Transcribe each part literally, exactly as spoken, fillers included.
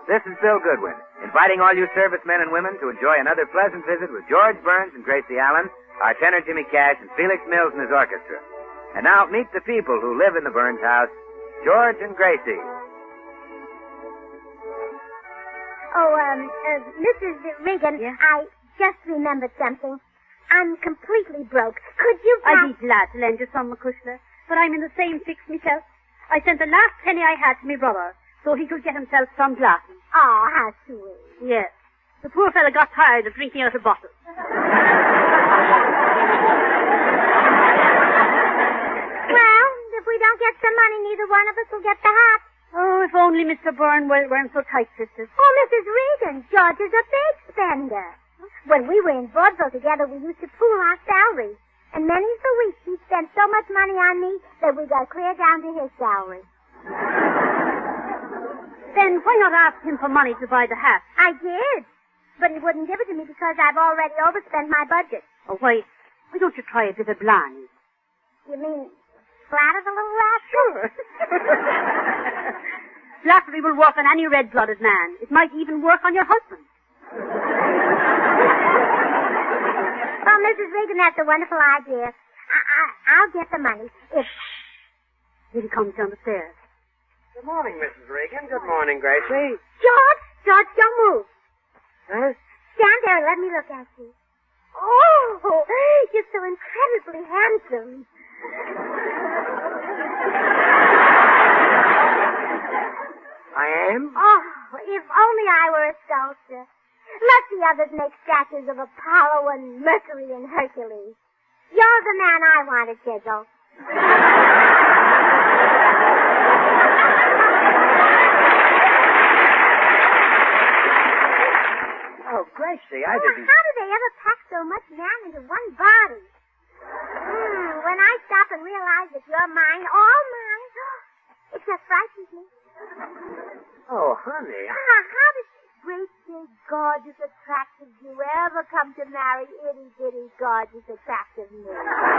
this is Bill Goodwin, inviting all you servicemen and women to enjoy another pleasant visit with George Burns and Gracie Allen, our tenor Jimmy Cash, and Felix Mills and his orchestra. And now meet the people who live in the Burns house, George and Gracie. Oh, um, uh, Missus Regan, Yeah? I just remembered something. I'm completely broke. Could you... I'd be glad to lend you some, McCushler, but I'm in the same fix myself. I sent the last penny I had to my brother so he could get himself some glasses. Oh, how sweet. Yes. The poor fellow got tired of drinking out of bottles. Well, if we don't get some money, neither one of us will get the hat. Oh, if only Mister Byrne weren't so tight-fisted. Oh, Missus Regan, George is a big spender. When we were in vaudeville together, we used to pool our salaries. And many's the week he spent so much money on me that we got clear down to his salary. Then why not ask him for money to buy the hat? I did. But he wouldn't give it to me because I've already overspent my budget. Oh, why, why don't you try a bit of Blarney? You mean flatter the little rascal? Sure. Flattery will work on any red-blooded man. It might even work on your husband. Oh, Missus Regan, that's a wonderful idea. I, I, I'll get the money. If... Here he comes down the stairs. Good morning, Missus Regan. Good morning, Gracie. George, George, don't move. Huh? Stand there and let me look at you. Oh, you're so incredibly handsome. I am? Oh, if only I were a sculptor. Let the others make statues of Apollo and Mercury and Hercules. You're the man I want to chisel. Oh, Gracie, I Oh, didn't... how do they ever pack so much man into one body? Mm, when I stop and realize that you're mine, all mine, it just frightens me. Oh, honey. Ah, how does great, big, gorgeous, attractive you ever come to marry itty-bitty, gorgeous, attractive me?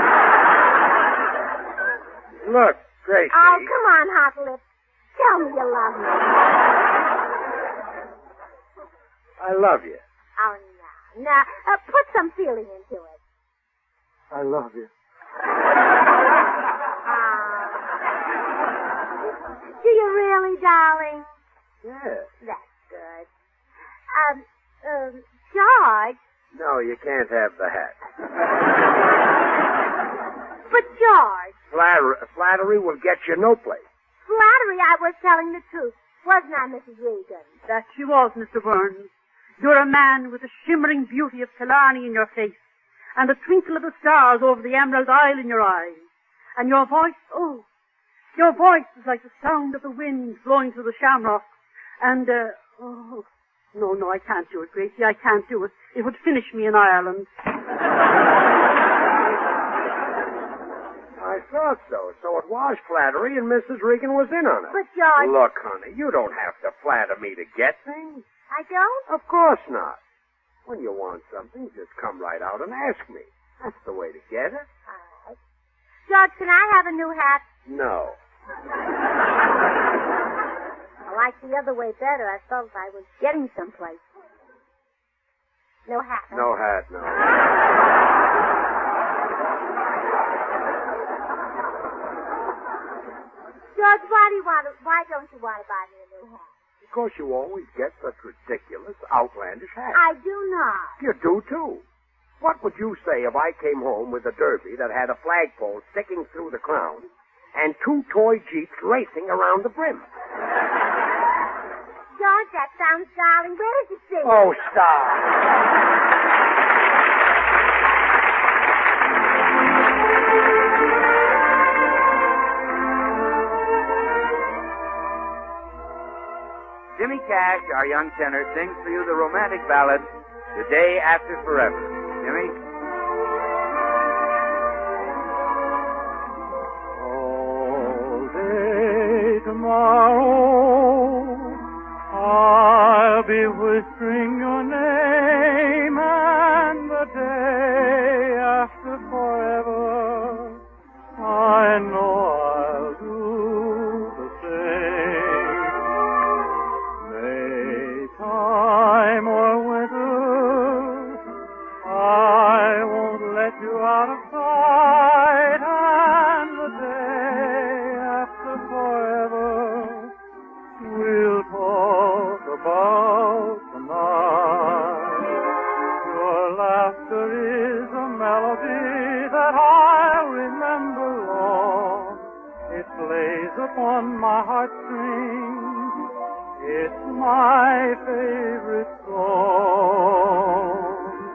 Look, Gracie. Oh, come on, Hot Lips. Tell me you love me. I love you. Oh, no. Now, uh, put some feeling into it. I love you. Ah. Do you really, darling? Yeah. That's good. Um, um, George. No, you can't have the hat. But, George. Flatter- flattery will get you no place. Flattery, I was telling the truth. Wasn't I, Missus Regan? That she was, Mister Burns. You're a man with the shimmering beauty of Killarney in your face, and the twinkle of the stars over the Emerald Isle in your eyes. And your voice, oh, your voice is like the sound of the wind blowing through the shamrock. And, uh, oh, no, no, I can't do it, Gracie, I can't do it. It would finish me in Ireland. I thought so. So it was flattery, and Missus Regan was in on it. But, George... Look, honey, you don't have to flatter me to get things. I don't? Of course not. When you want something, just come right out and ask me. That's the way to get it. All right. George, can I have a new hat? No. I like the other way better. I felt I was getting someplace. No hat. huh? No hat, no. George, why do you want to, why don't you want to buy me a new hat? Because you always get such ridiculous, outlandish hats. I do not. You do, too. What would you say if I came home with a derby that had a flagpole sticking through the crown and two toy jeeps racing around the brim? George, that sounds darling. Where did you see it? Oh, stop. Jimmy Cash, our young tenor, sings for you the romantic ballad, The Day After Forever. Jimmy? All day tomorrow, I'll be whispering your name, and the day after forever, I know I'll do the same. May plays upon my heartstrings. It's my favorite song.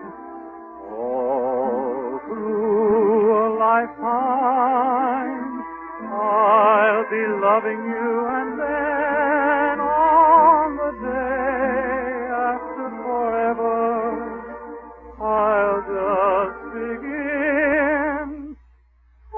All through a lifetime, I'll be loving you, and then on the day after forever, I'll just begin. Oh,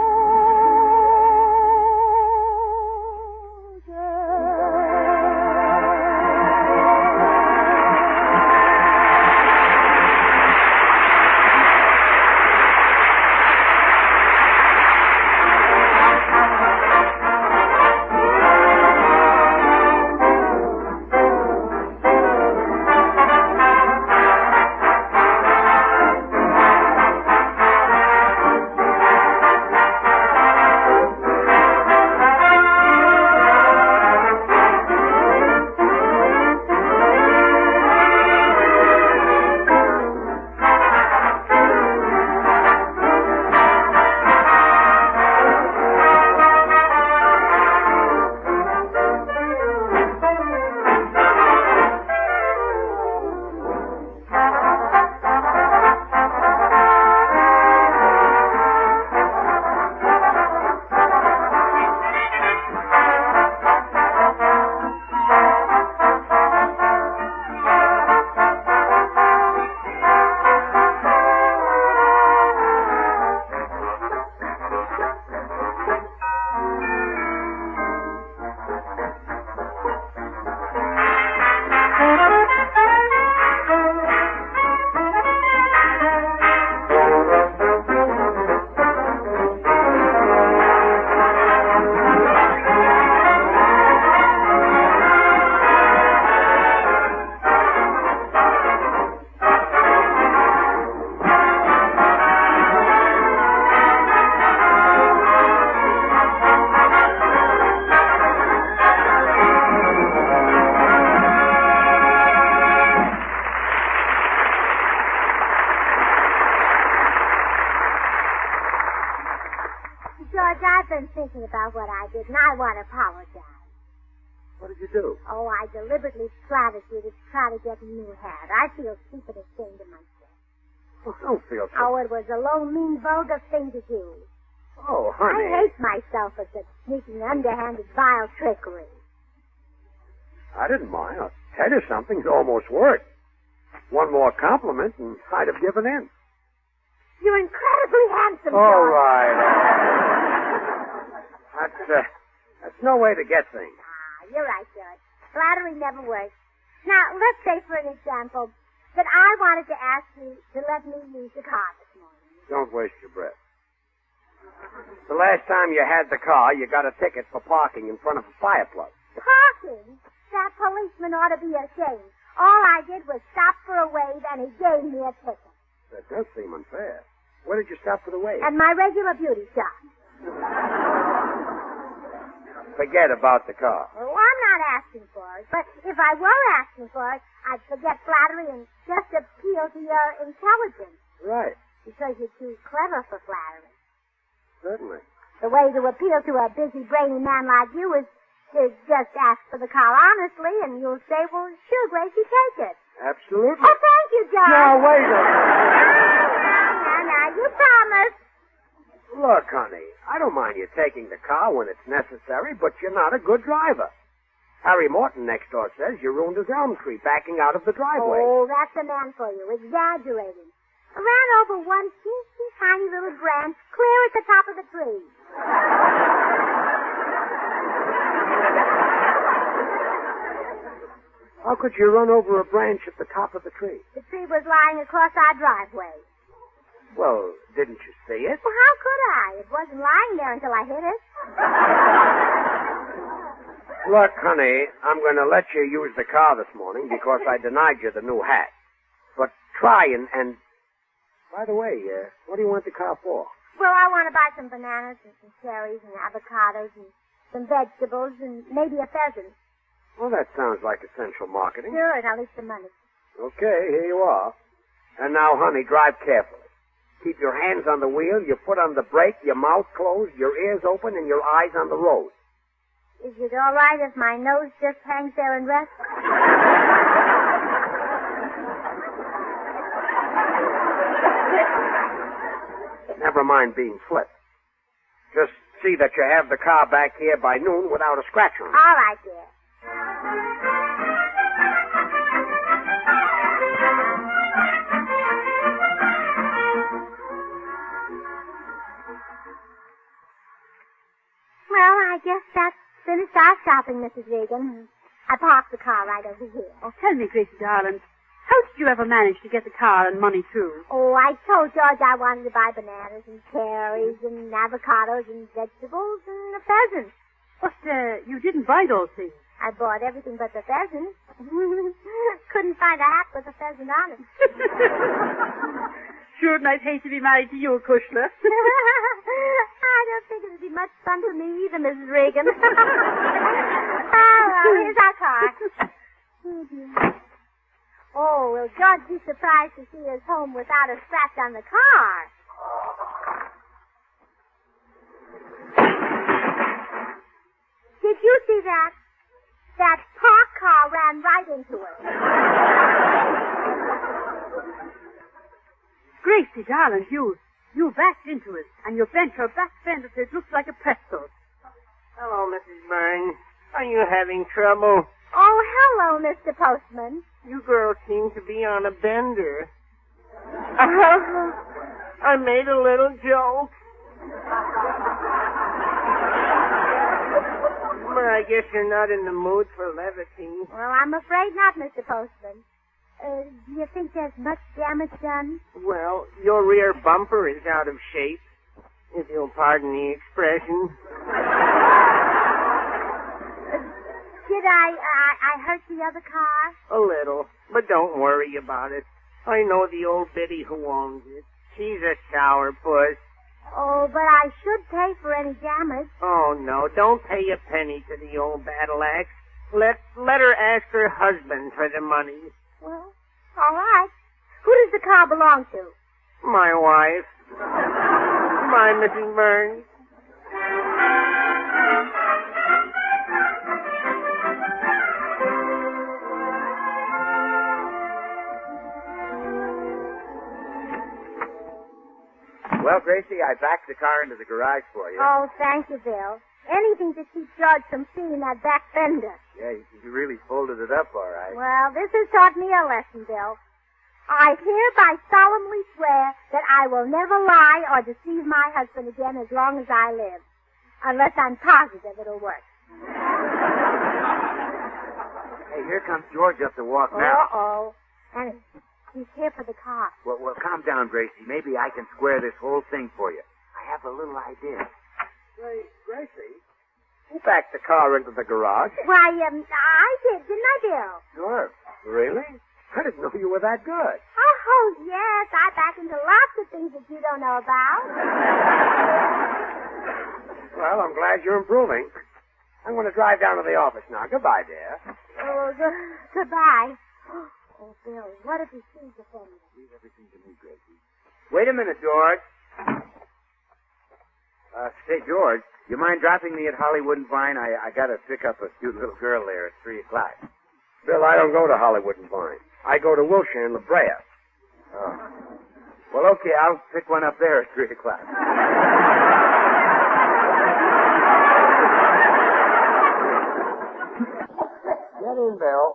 George, I've been thinking about what I did, and I want to apologize. What did you do? Oh, I deliberately flattered you to try to get a new hat. I feel stupid ashamed of myself. Oh, don't feel so. Oh, it was a low, mean, vulgar thing to do. Oh, honey. I hate myself for such sneaking, underhanded, vile trickery. I didn't mind. I'll tell you something. It's almost worked. One more compliment, and I'd have given in. You're incredibly handsome, All George. right. That's, uh, that's no way to get things. Ah, you're right, George. Flattery never works. Now, let's say, for an example, that I wanted to ask you to let me use the car this morning. Don't waste your breath. The last time you had the car, you got a ticket for parking in front of a fire plug. Parking? That policeman ought to be ashamed. All I did was stop for a wave, and he gave me a ticket. That does seem unfair. Where did you stop for the wave? At my regular beauty shop. Forget about the car. Oh, I'm not asking for it, but if I were asking for it, I'd forget flattery and just appeal to your intelligence. Right. Because you're too clever for flattery. Certainly. The way to appeal to a busy, brainy man like you is to just ask for the car honestly, and you'll say, well, sure, Gracie, take it. Absolutely. Oh, thank you, John. Now, wait a minute. Now, now, now, you promised. Look, honey, I don't mind you taking the car when it's necessary, but you're not a good driver. Harry Morton next door says you ruined his elm tree backing out of the driveway. Oh, that's the man for you, exaggerating. I ran over one teensy tiny little branch clear at the top of the tree. How could you run over a branch at the top of the tree? The tree was lying across our driveway. Well, didn't you see it? Well, how could I? It wasn't lying there until I hit it. Look, honey, I'm going to let you use the car this morning because I denied you the new hat. But try and... and... By the way, uh, what do you want the car for? Well, I want to buy some bananas and some cherries and avocados and some vegetables and maybe a pheasant. Well, that sounds like essential marketing. Sure, and I'll eat some money. Okay, here you are. And now, honey, drive carefully. Keep your hands on the wheel, your foot on the brake, your mouth closed, your ears open, and your eyes on the road. Is it all right if my nose just hangs there and rests? Never mind being flipped. Just see that you have the car back here by noon without a scratch on it. All right, dear. Well, I guess that's finished our shopping, Missus Regan. I parked the car right over here. Oh, tell me, Gracie darling, how did you ever manage to get the car and money, too? Oh, I told George I wanted to buy bananas and cherries and avocados and vegetables and a pheasant. But, uh, you didn't buy those things. I bought everything but the pheasant. Couldn't find a hat with a pheasant on it. Shouldn't I hate to be married to you, Kushler? I don't think it'd be much fun for me either, Missus Regan. Oh, well, here's our car. Oh, dear. Oh, will George be surprised to see us home without a scratch on the car? Did you see that? That parked car ran right into us. Gracie, darling, you, you backed into it, and you bent your back fender so it looks like a pretzel. Hello, Missus Burns. Are you having trouble? Oh, hello, Mister Postman. You girls seem to be on a bender. Uh, I made a little joke. But I guess you're not in the mood for levity. Well, I'm afraid not, Mister Postman. Uh, do you think there's much damage done? Well, your rear bumper is out of shape, if you'll pardon the expression. Did I, I, I hurt the other car? A little, but don't worry about it. I know the old biddy who owns it. She's a sourpuss. Oh, but I should pay for any damage. Oh, no, don't pay a penny to the old battle axe. Let, let her ask her husband for the money. Well, all right. Who does the car belong to? My wife. My Missus Burns. Well, Gracie, I backed the car into the garage for you. Oh, thank you, Bill. Anything to keep George from seeing that back fender. Yeah, you, you really folded it up all right. Well, this has taught me a lesson, Bill. I hereby solemnly swear that I will never lie or deceive my husband again as long as I live. Unless I'm positive it'll work. Hey, here comes George up the walk now. Uh-oh. And he's here for the car. Well, well, calm down, Gracie. Maybe I can square this whole thing for you. I have a little idea. Say, Gracie, who backed the car into the garage? Why, um, I did, didn't I, Bill? Sure. Really? I didn't know you were that good. Oh, yes. I back into lots of things that you don't know about. Well, I'm glad you're improving. I'm going to drive down to the office now. Goodbye, dear. Oh, go- goodbye. Oh, Bill, what if he sees the fender? Leave everything to me, Gracie. Wait a minute, George. Uh, say, George, you mind dropping me at Hollywood and Vine? I, I got to pick up a cute little girl there at three o'clock. Bill, I don't go to Hollywood and Vine. I go to Wilshire and La Brea. Oh. Well, okay, I'll pick one up there at three o'clock. Get in, Bill.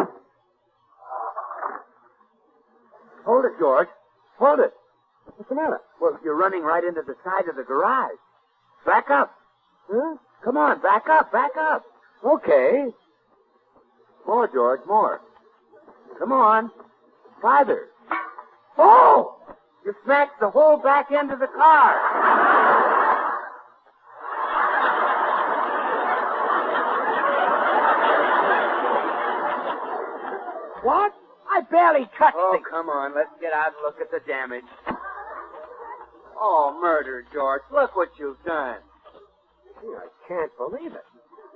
Hold it, George. Hold it. What's the matter? Well, you're running right into the side of the garage. Back up. Huh? Come on, back up, back up. Okay. More, George, more. Come on. Farther. Oh! You smacked the whole back end of the car. What? I barely touched Oh, the... come on. Let's get out and look at the damage. Oh, murder, George. Look what you've done. I can't believe it.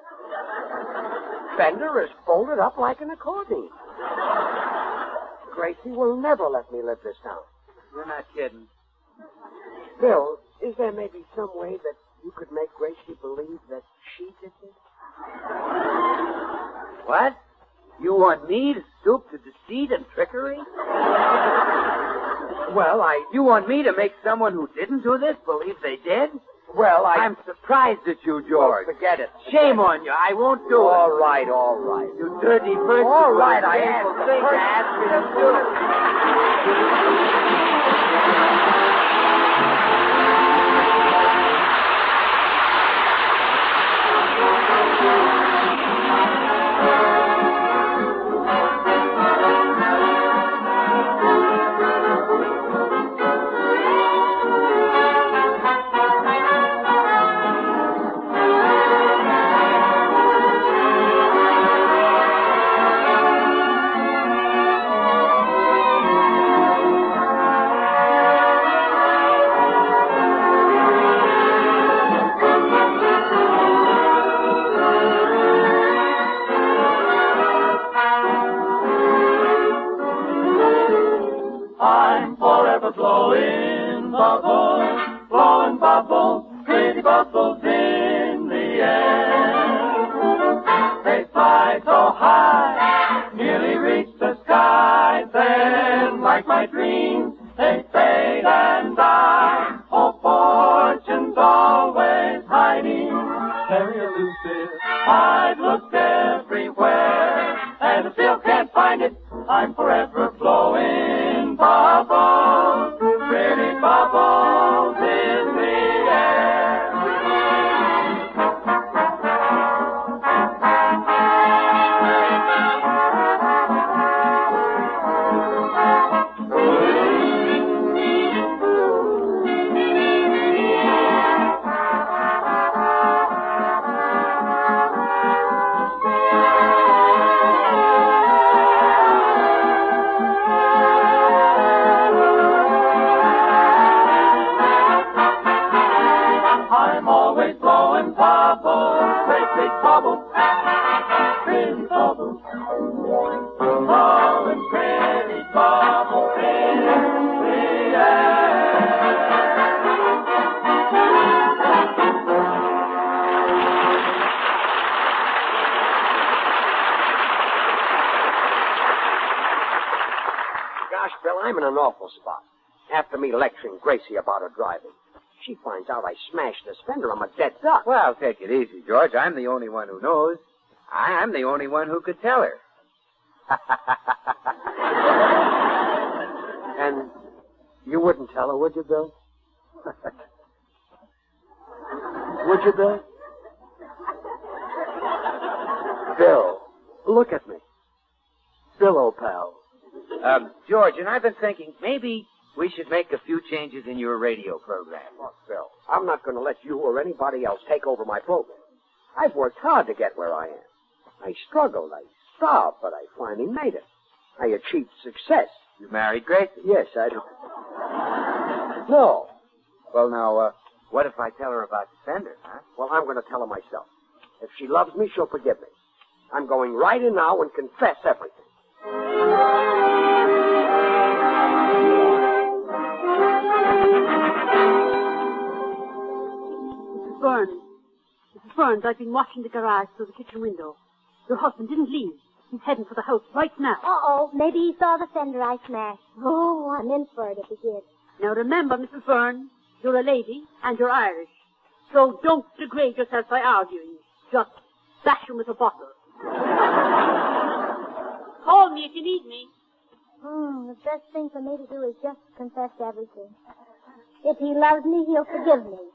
Fender is folded up like an accordion. Gracie will never let me live this down. You're not kidding. Bill, is there maybe some way that you could make Gracie believe that she did this? What? You want me to stoop to deceit and trickery? Well, I... You want me to make someone who didn't do this believe they did? Well, I... I'm surprised at you, George. Well, forget it. Shame on you. I won't do it. All right, all right. You dirty person. All right, I am. asked thing to ask you to do it. I'm in an awful spot. After me lecturing Gracie about her driving, she finds out I smashed this fender, I'm a dead duck. Well, take it easy, George. I'm the only one who knows. I'm the only one who could tell her. And you wouldn't tell her, would you, Bill? Would you, Bill? Bill, look at me. Bill, old pal. Um, George, and I've been thinking maybe we should make a few changes in your radio program. Look, Bill, I'm not going to let you or anybody else take over my program. I've worked hard to get where I am. I struggled, I starved, but I finally made it. I achieved success. You married Gracie? Yes, I did. No. Well, now, uh, what if I tell her about the fender, huh? Well, I'm going to tell her myself. If she loves me, she'll forgive me. I'm going right in now and confess everything. Missus Burns. Missus Burns, I've been watching the garage through the kitchen window. Your husband didn't leave. He's heading for the house right now. Uh-oh. Maybe he saw the fender I smashed. Oh, I'm in for it if he did. Now remember, Missus Burns, you're a lady and you're Irish. So don't degrade yourself by arguing. Just bash him with a bottle. Call me if you need me. Hmm, the best thing for me to do is just confess everything. If he loves me, he'll forgive me.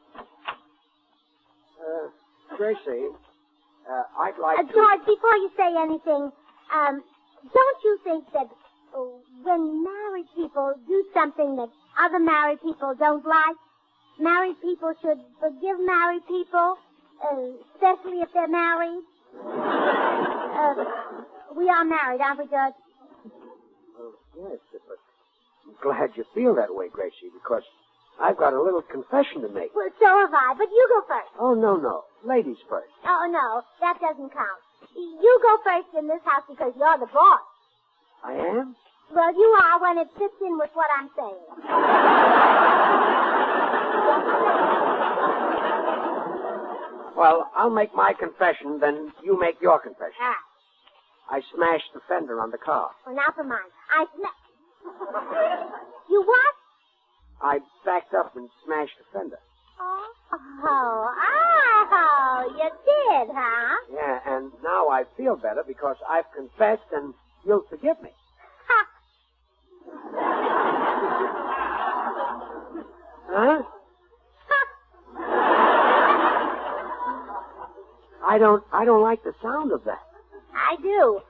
Uh, Gracie, uh, I'd like uh, to... George, before you say anything, um, don't you think that oh, when married people do something that other married people don't like, married people should forgive married people, uh, especially if they're married? uh, we are married, aren't we, George? Oh, yes, but I'm glad you feel that way, Gracie, because I've got a little confession to make. Well, so have I, but you go first. Oh, no, no. Ladies first. Oh, no, that doesn't count. You go first in this house because you're the boss. I am? Well, you are when it fits in with what I'm saying. Well, I'll make my confession, then you make your confession. Ah. I smashed the fender on the car. Well, now for mine. I sma- You what? I backed up and smashed the fender. Oh, oh, oh, you did, huh? Yeah, and now I feel better because I've confessed and you'll forgive me. Ha. Huh? I don't, I don't like the sound of that. I do.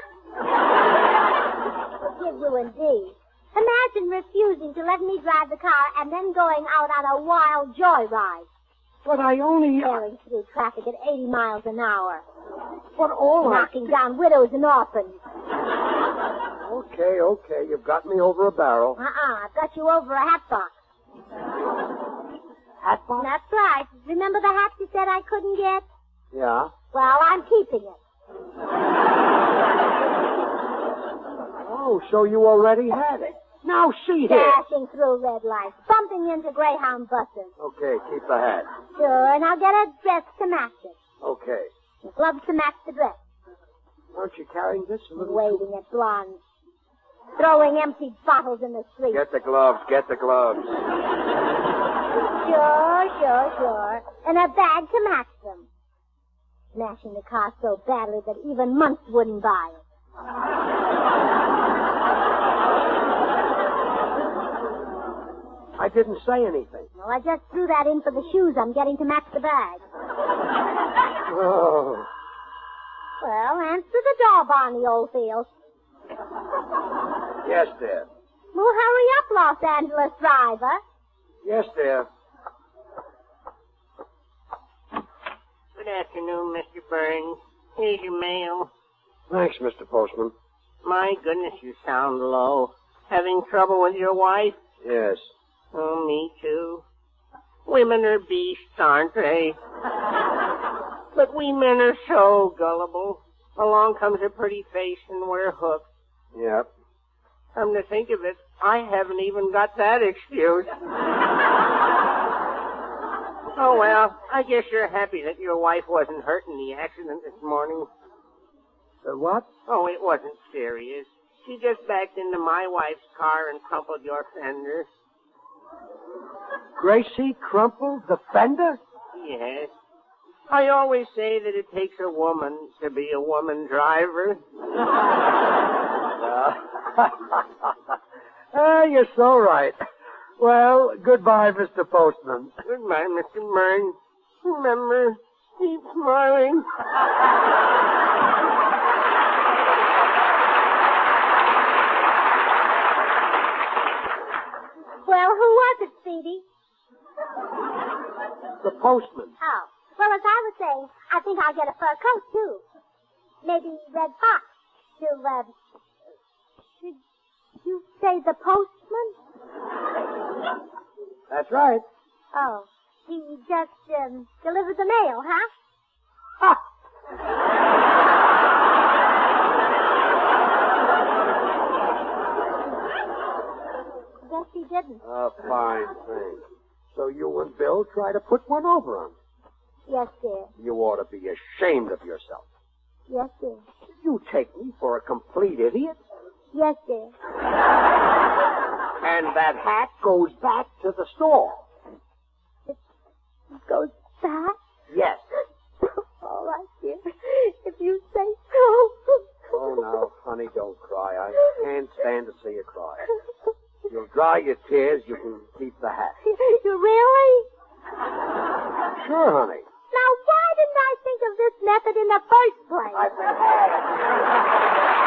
Forgive you indeed. Imagine refusing to let me drive the car and then going out on a wild joyride. But I only... Tearing through traffic at eighty miles an hour. But all I... Knocking down widows and orphans. Okay, okay, you've got me over a barrel. Uh-uh, I've got you over a hat box. Hat box? That's right. Remember the hat you said I couldn't get? Yeah. Well, I'm keeping it. Oh, so you already had it. Now see here. Dashing through red lights, bumping into Greyhound buses. Okay, keep the hat. Sure, and I'll get a dress to match it. Okay. Gloves to match the dress. Aren't you carrying this a little? Waving at blondes. Throwing empty bottles in the street. Get the gloves, get the gloves. Sure, sure, sure. And a bag to match them. Smashing the car so badly that even months wouldn't buy it. I didn't say anything. Well, I just threw that in for the shoes I'm getting to match the bag. Oh. Well, answer the door, Barney Oldfield. Yes, dear. Well, hurry up, Los Angeles driver. Yes, dear. Good afternoon, Mister Burns. Here's your mail. Thanks, Mister Postman. My goodness, you sound low. Having trouble with your wife? Yes. Oh, me too. Women are beasts, aren't they? But we men are so gullible. Along comes a pretty face and we're hooked. Yep. Come to think of it, I haven't even got that excuse. Oh, well, I guess you're happy that your wife wasn't hurt in the accident this morning. The what? Oh, it wasn't serious. She just backed into my wife's car and crumpled your fender. Gracie crumpled the fender? Yes. I always say that it takes a woman to be a woman driver. Ah, you're so right. Well, goodbye, Mister Postman. Goodbye, Mister Burns. Remember, keep smiling. Well, who was it, Speedy? The postman. Oh. Well, as I was saying, I think I'll get a fur coat, too. Maybe Red Fox. To, uh... Did you say the postman? That's right. Oh. He just, um, delivered the mail, huh? Ha! Guess he didn't. A fine thing. So you and Bill try to put one over on me. Yes, dear. You ought to be ashamed of yourself. Yes, dear. You take me for a complete idiot. Yes, dear. And that hat goes back to the store. It goes back? Yes. All right, dear. If you say so. Oh, now, honey, don't cry. I can't stand to see you cry. You'll dry your tears. You can keep the hat. You really? Sure, honey. Now, why didn't I think of this method in the first place? I've been had.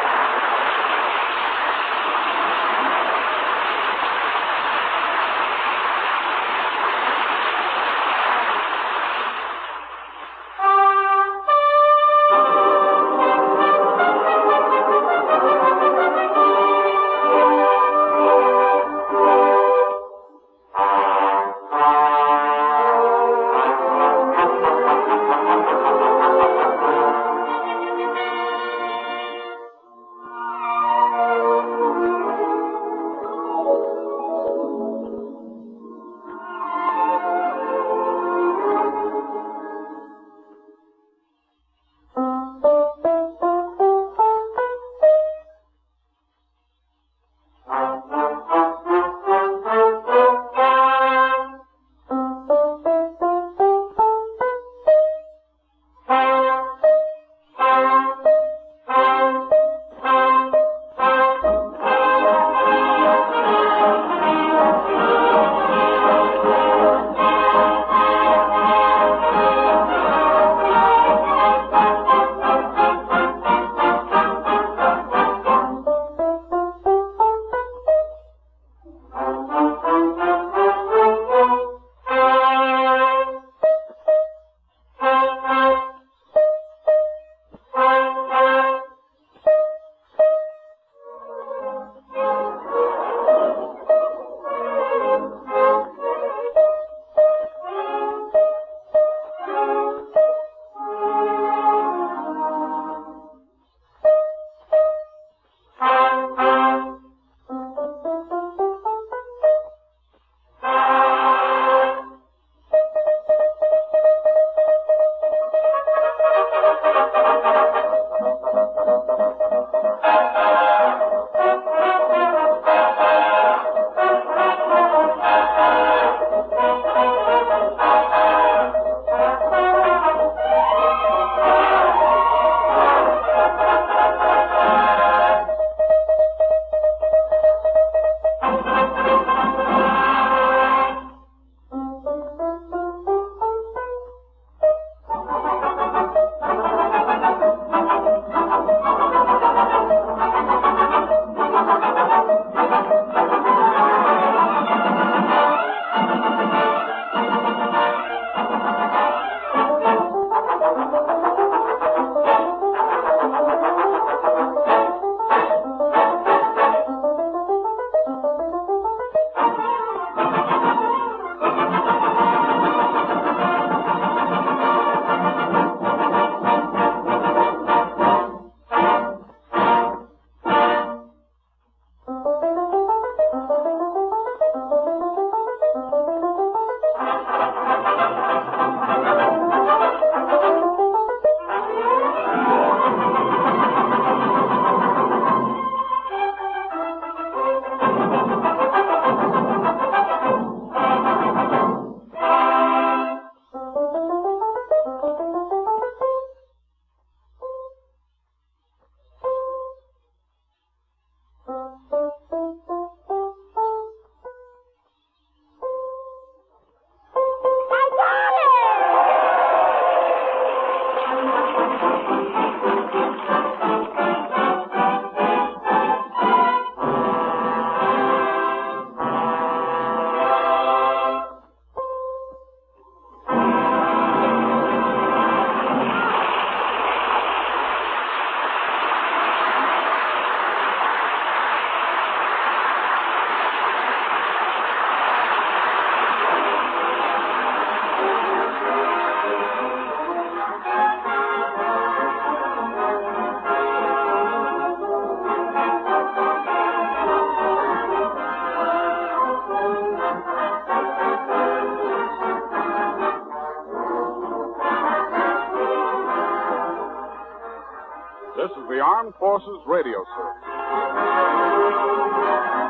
This is the Armed Forces Radio Service.